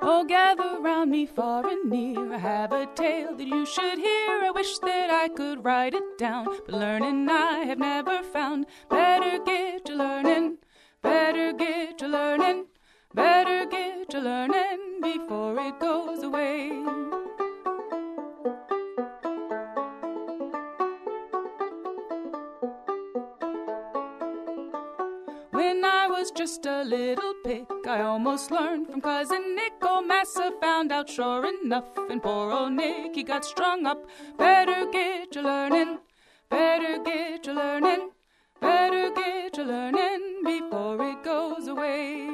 Oh, gather round me far and near. I have a tale that you should hear. I wish that I could write it down, but learning I have never found. Better get to learning, better get to learning, better get to learning before it goes away. When I was just a little pick, I almost learned from Cousin Nick. Old Massa found out sure enough, and poor old Nick, he got strung up. Better get to learning, better get to learning, better get to learning before it goes away.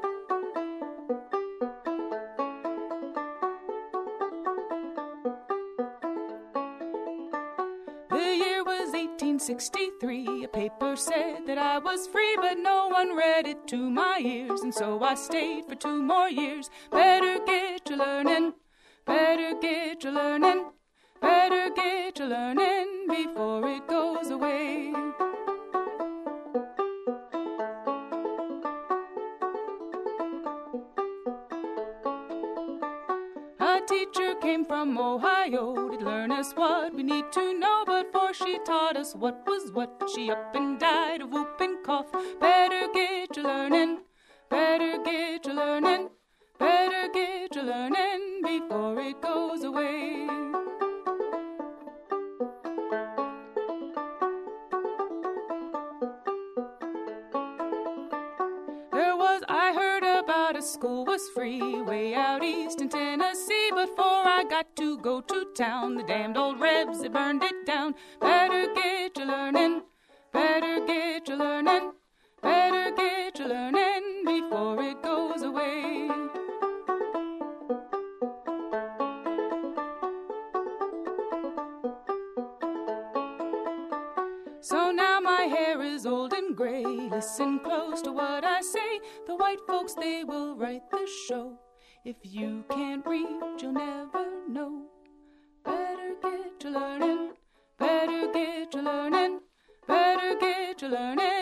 The year was 1863. A paper said that I was free, but no one read it to my ears, and so I stayed for 2 more years. Better get to learning, better get to learning, better get to learning before it goes away. A teacher came from Ohio to learn us what we need to know, but before she taught us what was what, she up and died of whooping cough. Better get to learning, better get to learning, better get to learning before it goes away. I heard about a school was free way out east in Tennessee, but before I got to go to town, the damned old Rebs, they burned it down. Better get to learning, better get to learning, better get to learning before it goes away. So now my hair is old and gray. Listen close to what I say. The white folks, they will write the show. If you can't read, you'll never know. Better get to learning, better get to learning, better get to learning.